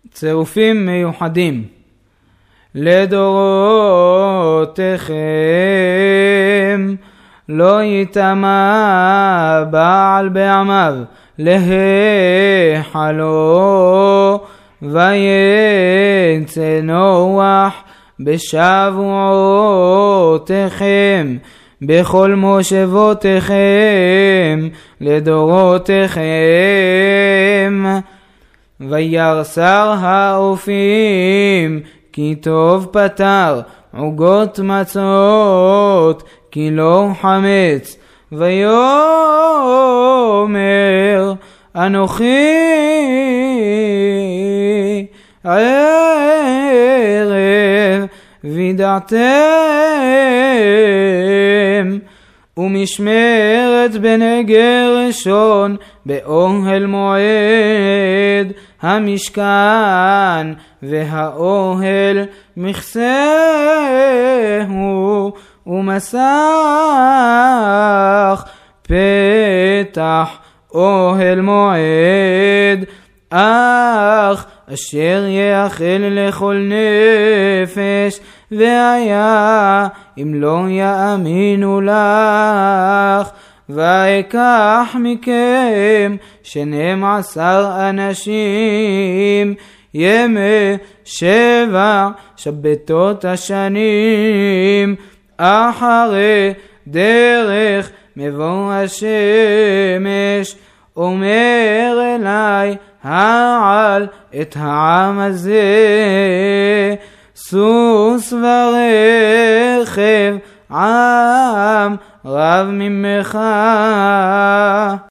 צירופים מיוחדים. לדורותיכם לא יטמע בעל בעמיו להיחלו, ויצא נוח בשבועותיכם בכל מושבותיכם לדורותיכם. וירסר האופים כי טוב פטר, עוגות מצות כי לא חמץ. ויאמר אנוכי ערב וידעתם, ומשמרת בני גרשון באוהל מועד המשכן והאוהל מכסהו, ומסך פתח אוהל מועד, אך אשר יאכל לכל נפש, והיה אם לא יאמינו לך. ויקח מכם 12 אנשים ימי 7 שבתות השנים, אחרי דרך מבוא השמש. אומר אלי העל את העם הזה, סוס ורכב עם רב ממך.